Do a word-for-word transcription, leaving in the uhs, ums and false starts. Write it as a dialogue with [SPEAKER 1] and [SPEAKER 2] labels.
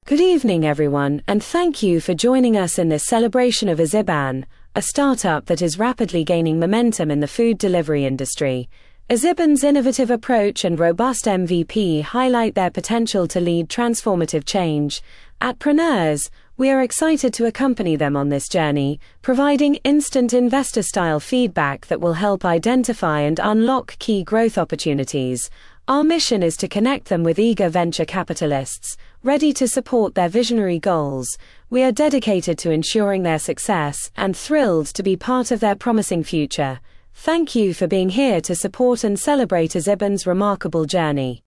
[SPEAKER 1] Good evening, everyone, and thank you for joining us in this celebration of Aziban, a startup that is rapidly gaining momentum in the food delivery industry. Aziban's innovative approach and robust M V P highlight their potential to lead transformative change. At Preneurs, we are excited to accompany them on this journey, providing instant investor-style feedback that will help identify and unlock key growth opportunities. Our mission is to connect them with eager venture capitalists, ready to support their visionary goals. We are dedicated to ensuring their success and thrilled to be part of their promising future. Thank you for being here to support and celebrate Aziban's remarkable journey.